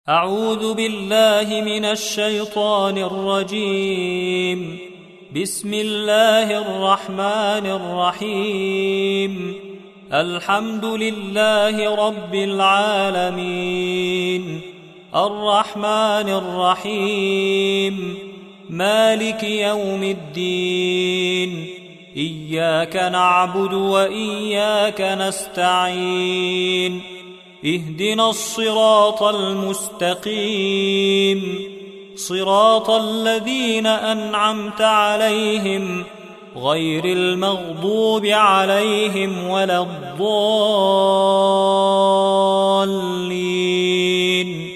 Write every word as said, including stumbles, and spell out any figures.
أعوذ بالله من الشيطان الرجيم. بسم الله الرحمن الرحيم. الحمد لله رب العالمين، الرحمن الرحيم، مالك يوم الدين، إياك نعبد وإياك نستعين، اهدنا الصراط المستقيم، صراط الذين أنعمت عليهم غير المغضوب عليهم ولا الضالين.